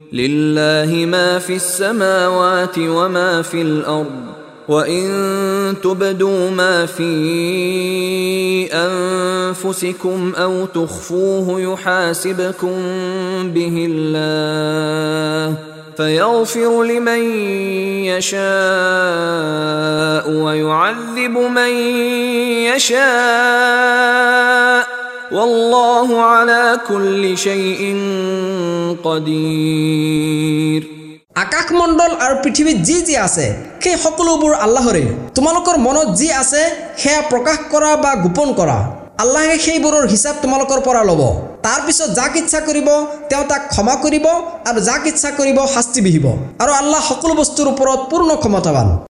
لله ما في السماوات وما في الأرض وإن تبدوا ما في أنفسكم أو تخفوه يحاسبكم به الله فيغفر لمن يشاء ويعذب من يشاء والله على كل شيء قدير। আকাশমণ্ডল আৰু পৃথিৱীত যি যি আছে সেই সকলোবোৰ আল্লাহৰে। তোমালোকৰ মনত যি আছে সেয়া প্ৰকাশ কৰা বা গোপন কৰা, আল্লাহে সেইবোৰৰ হিচাপ তোমালোকৰ পৰা ল'ব। তাৰ পিছত যাক ইচ্ছা কৰিব তেওঁ তাক ক্ষমা কৰিব আৰু যাক ইচ্ছা কৰিব শাস্তি বিহিব। আৰু আল্লাহ সকলো বস্তুৰ ওপৰত পূৰ্ণ ক্ষমতাৱান।